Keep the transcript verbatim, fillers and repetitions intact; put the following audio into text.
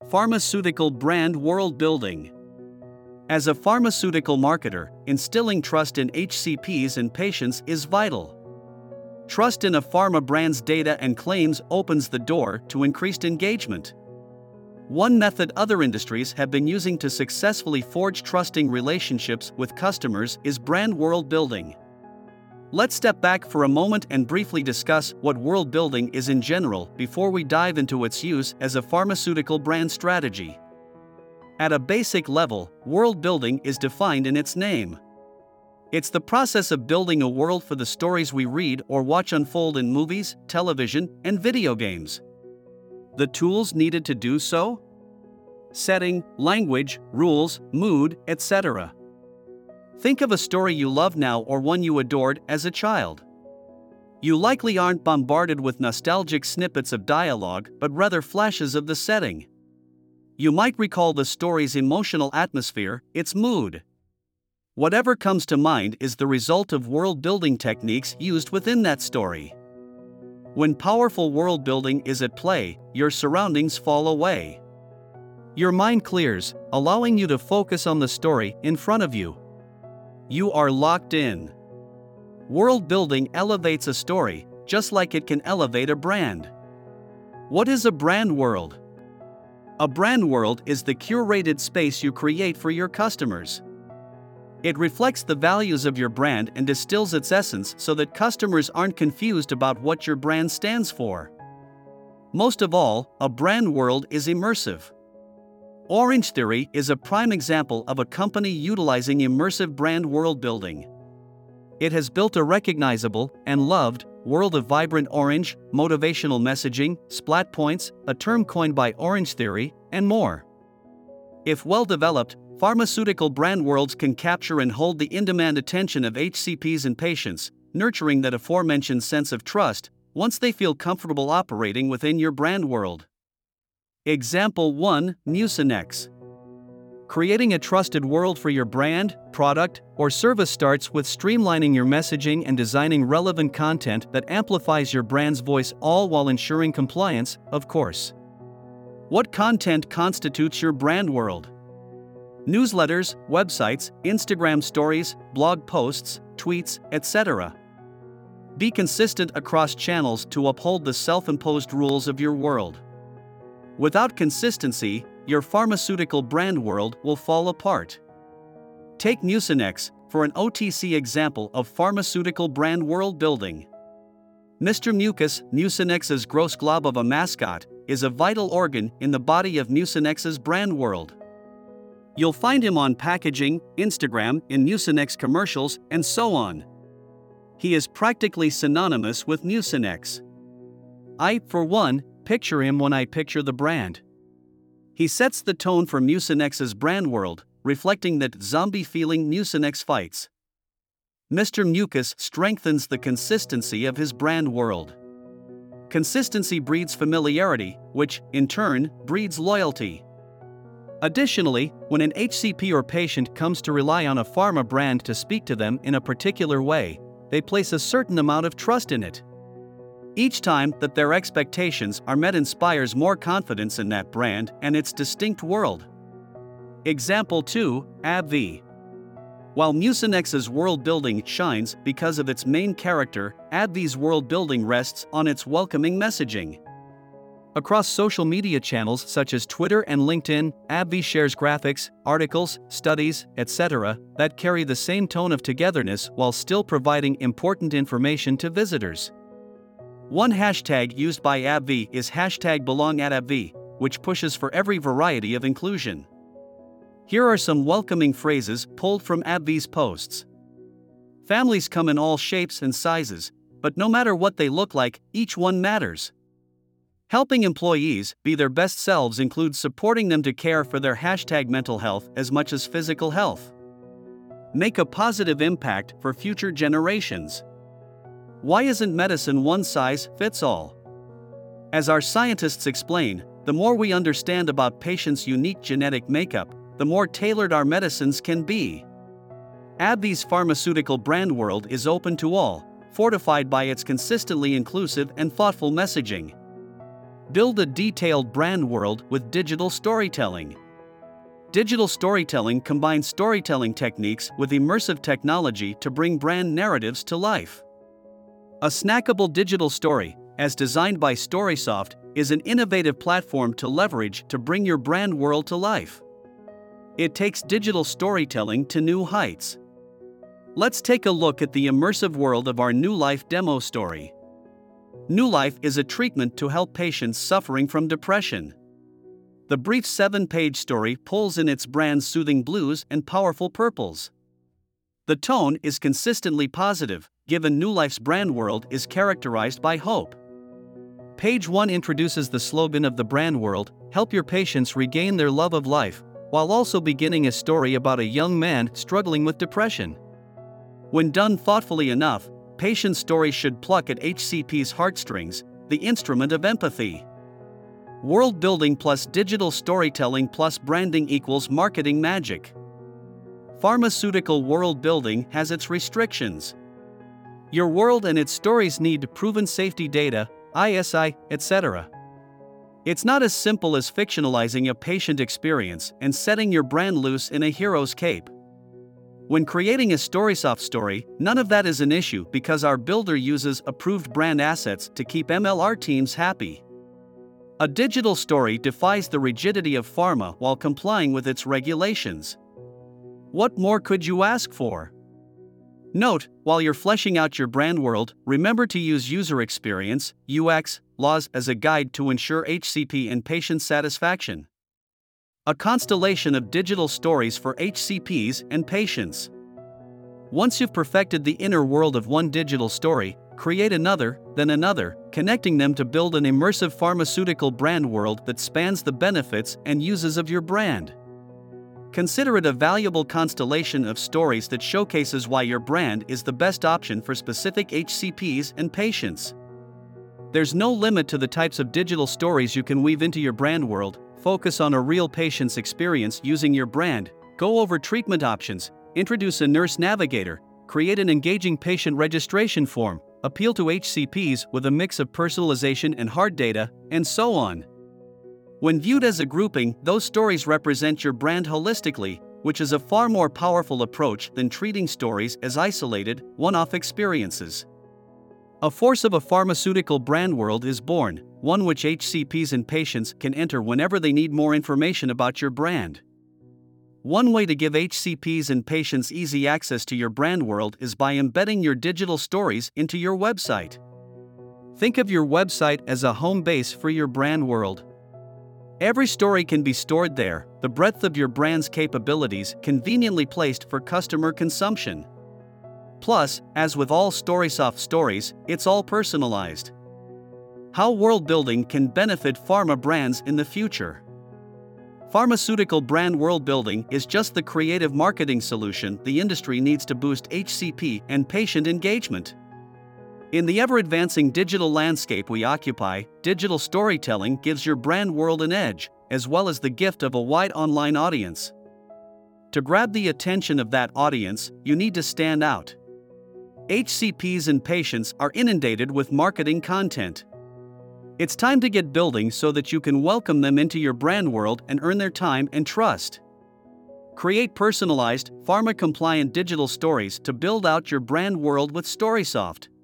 Pharmaceutical brand world building. As a pharmaceutical marketer, instilling trust in H C Ps and patients is vital. Trust in a pharma brand's data and claims opens the door to increased engagement. One method other industries have been using to successfully forge trusting relationships with customers is brand world building. Let's step back for a moment and briefly discuss what world building is in general before we dive into its use as a pharmaceutical brand strategy. At a basic level, world building is defined in its name. It's the process of building a world for the stories we read or watch unfold in movies, television, and video games. The tools needed to do so? Setting, language, rules, mood, et cetera. Think of a story you love now or one you adored as a child. You likely aren't bombarded with nostalgic snippets of dialogue, but rather flashes of the setting. You might recall the story's emotional atmosphere, its mood. Whatever comes to mind is the result of world-building techniques used within that story. When powerful world building is at play, your surroundings fall away. Your mind clears, allowing you to focus on the story in front of you. You are locked in. World building elevates a story, just like it can elevate a brand. What is a brand world? A brand world is the curated space you create for your customers. It reflects the values of your brand and distills its essence so that customers aren't confused about what your brand stands for. Most of all, a brand world is immersive. Orange Theory is a prime example of a company utilizing immersive brand world building. It has built a recognizable and loved world of vibrant orange, motivational messaging, splat points, a term coined by Orange Theory, and more. If well developed, pharmaceutical brand worlds can capture and hold the in-demand attention of H C Ps and patients, nurturing that aforementioned sense of trust once they feel comfortable operating within your brand world. Example one, Mucinex. Creating a trusted world for your brand, product, or service starts with streamlining your messaging and designing relevant content that amplifies your brand's voice, all while ensuring compliance, of course. What content constitutes your brand world? Newsletters, websites, Instagram stories, blog posts, tweets, et cetera. Be consistent across channels to uphold the self-imposed rules of your world. Without consistency, your pharmaceutical brand world will fall apart. Take Mucinex for an O T C example of pharmaceutical brand world building. Mister Mucus, Mucinex's gross glob of a mascot, is a vital organ in the body of Mucinex's brand world. You'll find him on packaging, Instagram, in Mucinex commercials, and so on. He is practically synonymous with Mucinex. I, for one, picture him when I picture the brand. He sets the tone for Mucinex's brand world, reflecting that zombie-feeling Mucinex fights. Mister Mucus strengthens the consistency of his brand world. Consistency breeds familiarity, which, in turn, breeds loyalty. Additionally, when an H C P or patient comes to rely on a pharma brand to speak to them in a particular way, they place a certain amount of trust in it. Each time that their expectations are met inspires more confidence in that brand and its distinct world. Example two, AbbVie. While Mucinex's world building shines because of its main character, AbbVie's world building rests on its welcoming messaging. Across social media channels such as Twitter and LinkedIn, AbbVie shares graphics, articles, studies, et cetera that carry the same tone of togetherness while still providing important information to visitors. One hashtag used by AbbVie is hashtag BelongAtAbbVie, which pushes for every variety of inclusion. Here are some welcoming phrases pulled from AbbVie's posts. Families come in all shapes and sizes, but no matter what they look like, each one matters. Helping employees be their best selves includes supporting them to care for their hashtag mental health as much as physical health. Make a positive impact for future generations. Why isn't medicine one size fits all? As our scientists explain, the more we understand about patients' unique genetic makeup, the more tailored our medicines can be. AbbVie's pharmaceutical brand world is open to all, fortified by its consistently inclusive and thoughtful messaging. Build a detailed brand world with digital storytelling. Digital storytelling combines storytelling techniques with immersive technology to bring brand narratives to life. A snackable digital story, as designed by Storysoft, is an innovative platform to leverage to bring your brand world to life. It takes digital storytelling to new heights. Let's take a look at the immersive world of our New Life demo story. New Life is a treatment to help patients suffering from depression. The brief seven-page story pulls in its brand's soothing blues and powerful purples. The tone is consistently positive, given New Life's brand world is characterized by hope. Page one introduces the slogan of the brand world, "Help your patients regain their love of life," while also beginning a story about a young man struggling with depression. When done thoughtfully enough, patient stories should pluck at H C P's heartstrings, the instrument of empathy. World building plus digital storytelling plus branding equals marketing magic. Pharmaceutical world building has its restrictions. Your world and its stories need proven safety data, I S I, et cetera. It's not as simple as fictionalizing a patient experience and setting your brand loose in a hero's cape. When creating a Storysoft story, none of that is an issue because our builder uses approved brand assets to keep M L R teams happy. A digital story defies the rigidity of pharma while complying with its regulations. What more could you ask for? Note, while you're fleshing out your brand world, remember to use user experience, U X, laws as a guide to ensure H C P and patient satisfaction. A constellation of digital stories for H C Ps and patients. Once you've perfected the inner world of one digital story, create another, then another, connecting them to build an immersive pharmaceutical brand world that spans the benefits and uses of your brand. Consider it a valuable constellation of stories that showcases why your brand is the best option for specific H C Ps and patients. There's no limit to the types of digital stories you can weave into your brand world. Focus on a real patient's experience using your brand, go over treatment options, introduce a nurse navigator, create an engaging patient registration form, appeal to H C Ps with a mix of personalization and hard data, and so on. When viewed as a grouping, those stories represent your brand holistically, which is a far more powerful approach than treating stories as isolated, one-off experiences. A force of a pharmaceutical brand world is born, one which H C Ps and patients can enter whenever they need more information about your brand. One way to give H C Ps and patients easy access to your brand world is by embedding your digital stories into your website. Think of your website as a home base for your brand world. Every story can be stored there, the breadth of your brand's capabilities conveniently placed for customer consumption. Plus, as with all Storysoft stories, it's all personalized. How world building can benefit pharma brands in the future. Pharmaceutical brand world building is just the creative marketing solution the industry needs to boost H C P and patient engagement. In the ever-advancing digital landscape we occupy, digital storytelling gives your brand world an edge, as well as the gift of a wide online audience. To grab the attention of that audience, you need to stand out. H C Ps and patients are inundated with marketing content. It's time to get building so that you can welcome them into your brand world and earn their time and trust. Create personalized, pharma-compliant digital stories to build out your brand world with Storysoft.